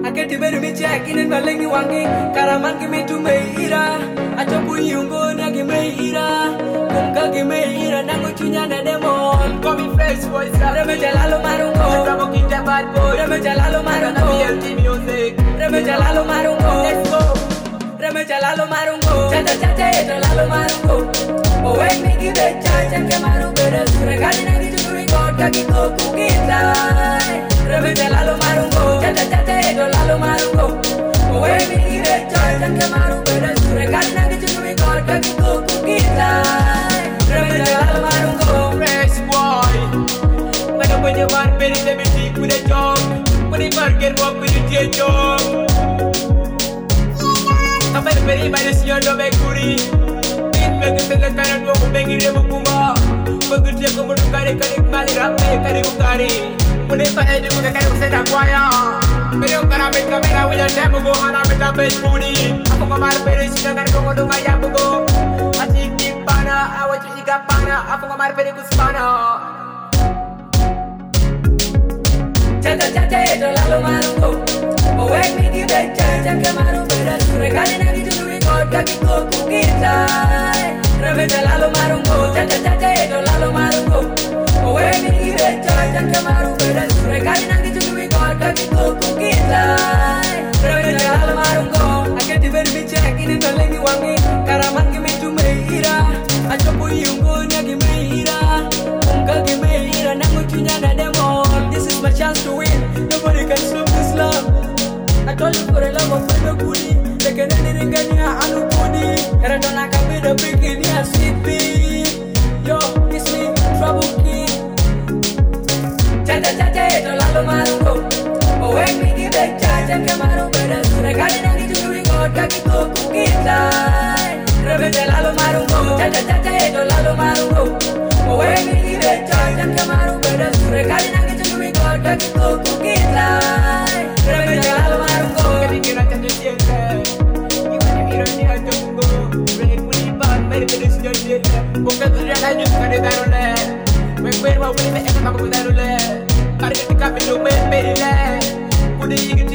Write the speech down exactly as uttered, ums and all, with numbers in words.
I get to better me checking and maling you wangi. Karaman give me to me ira. I chop you go na give me ira. Kumka give me ira. Nango chunya na demon. Call me fresh voice. Reme jalalo marungo. Ramo kita bad boy. Reme jalalo marungo. B L T music. Reme jalalo marungo. Let's go. Reme jalalo marungo. Chata chata eto lalo marungo. Oh wait me give it chance and come out better. Regali na gitu tu record kaki ko kukita. Reme jalalo marungo. Chata chata eto lalo marungo. Oh wait me give it chance and come out better. Regali na gitu tu record kaki ko kukita. Reme jalalo marungo. Fresh boy. Mana punya war peri demi deep with a job. When it burger walk with a job. Kapal peri pada siyon do bekuri. Begitu sekarang dua kubengi dia berkumba. Begitu dia kemudian kari kari kembali ramai kari kari. Mulai pada dia muda kari sedang kuaya. Beliau kerana ambil kamera wajah saya buku mana ambil ambil budi. Aku kemar beri sedangkan kemudian kaya buku. Asyik di pana, awak cuci kapana. Aku kemar beri kuspana. Chata chata itu lalu marungo. Oh wait me give it chance and come out better. Regali na gitu tu record kaki ko kukita. Reme jalalo marungo. Chata chata itu lalu marungo. Oh wait me give it chance and come out better. Regali na gitu tu record kaki ko kukita. Reme jalalo marungo. Aket diber mi check in the lengi wangi. Karaman give me to me ira. Achopo yungo nya give me ira. Unga give me ira. Nango chunya na demon. This is my chance to win. Nobody can stop this love. I told you for a love of my goodie. They can anything get near Anu Kudi. And I don't like a bit of big in C P. Yo, it's me, Trouble Kid. Chata chata, eto lalo marungo. Oh, wait me give it chance and come out better. Regali na gitu tu record kaki ko kukita. Reme jalalo marungo. Chata chata, eto lalo marungo. Oh, wait me give it chance and come out better. Regali na gitu tu record kaki ko kukita. Reme jalalo marungo. Kira canda siapa? Gimana ironi hati bungo? Rek muliban, mari terus jadi. Bukan sudah lanjut pada darule. Wek wer mau beli mek aku tak darule. Hari ketika minum mek beri le. Udah ingin